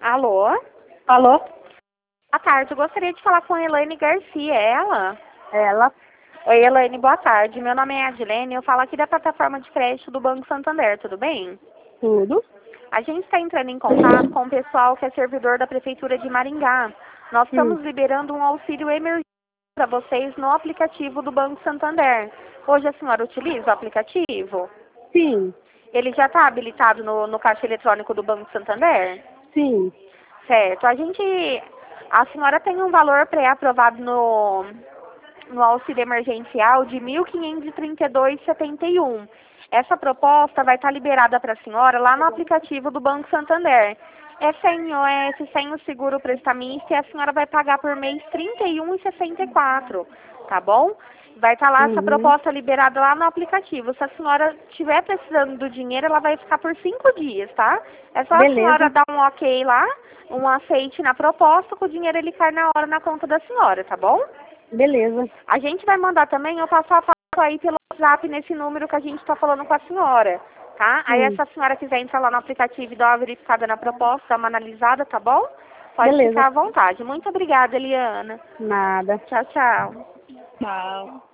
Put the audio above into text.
Alô? Alô? Boa tarde, eu gostaria de falar com a Elaine Garcia, é ela? Ela? Oi, Elaine, boa tarde. Meu nome é Adilene, eu falo aqui da plataforma de crédito do Banco Santander, tudo bem? Tudo? A gente está entrando em contato com o pessoal que é servidor da Prefeitura de Maringá. Nós Hum. estamos liberando um auxílio emergencial para vocês no aplicativo do Banco Santander. Hoje a senhora utiliza o aplicativo? Sim, Ele já está habilitado no caixa eletrônico do Banco Santander? sim. Certo. A senhora tem um valor pré-aprovado no auxílio emergencial de R$ 1.532,71. Essa proposta vai estar liberada para a senhora lá no aplicativo do Banco Santander. É sem OS, sem o seguro prestamista, e a senhora vai pagar por mês R$ 31,64, tá bom? Vai estar lá essa Uhum. proposta liberada lá no aplicativo. Se a senhora estiver precisando do dinheiro, ela vai ficar por 5 dias, tá? É só a senhora Beleza, dar um ok lá, um aceite na proposta, que o dinheiro ele cai na hora na conta da senhora, tá bom? beleza. A gente vai mandar também o passo a passo aí pelo WhatsApp nesse número que a gente está falando com a senhora, tá? Aí Sim, se a senhora quiser entrar lá no aplicativo e dar uma verificada na proposta, dar uma analisada, tá bom? Pode beleza. ficar à vontade. Muito obrigada, Eliana. Nada. Tchau, tchau. Tchau.